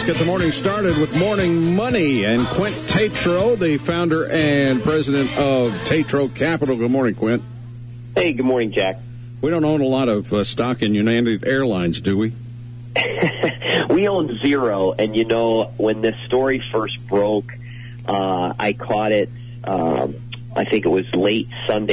get the morning started with Morning Money and Quint Tatro, the founder and president of Tatro Capital. Good morning, Quint. Hey, good morning, Jack. We don't own a lot of stock in United Airlines, do we? We own zero, and when this story first broke, I caught it, I think it was late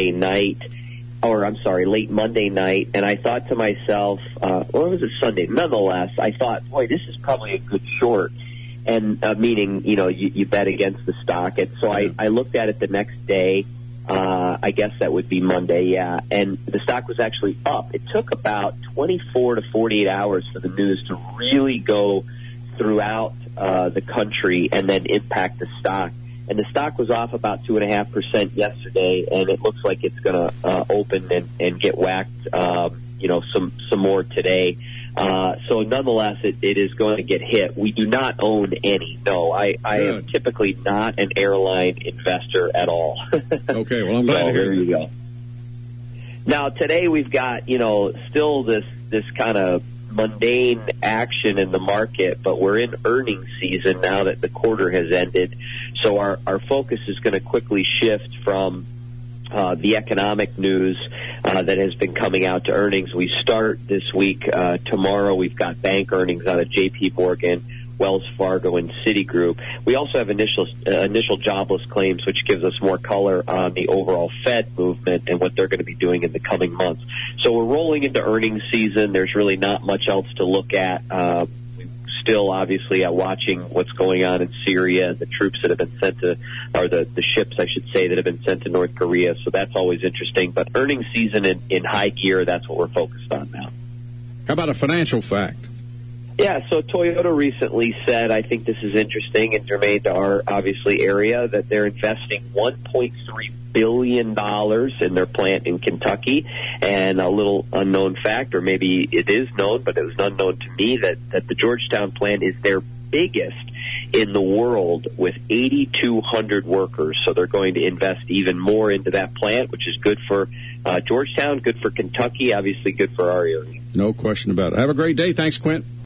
Monday night, and I thought to myself, or was it Sunday? Nonetheless, I thought, boy, this is probably a good short, and meaning, you bet against the stock. And so I looked at it the next day. I guess that would be Monday, yeah. And the stock was actually up. It took about 24 to 48 hours for the news to really go throughout the country and then impact the stock. And the stock was off about 2.5% yesterday, and it looks like it's going to open and get whacked, some more today. So nonetheless, it is going to get hit. We do not own any. No, I am typically not an airline investor at all. Okay, well, I'm glad to hear there you go. Now, today we've got, still this kind of mundane action in the market, but we're in earnings season now that the quarter has ended. So our focus is going to quickly shift from the economic news that has been coming out to earnings. We start this week. Tomorrow we've got bank earnings out of J.P. Morgan, Wells Fargo, and Citigroup. We also have initial jobless claims, which gives us more color on the overall Fed movement and what they're going to be doing in the coming months. So we're rolling into earnings season. There's really not much else to look at. Still, obviously, watching what's going on in Syria, the troops that have been sent to, or the ships, I should say, that have been sent to North Korea. So that's always interesting. But earnings season in high gear, that's what we're focused on now. How about a financial fact? Yeah, so Toyota recently said, I think this is interesting and germane to our, obviously, area, that they're investing $1.3 billion in their plant in Kentucky. And a little unknown fact, or maybe it is known, but it was unknown to me, that the Georgetown plant is their biggest in the world with 8,200 workers. So they're going to invest even more into that plant, which is good for Georgetown, good for Kentucky, obviously good for our area. No question about it. Have a great day. Thanks, Quint.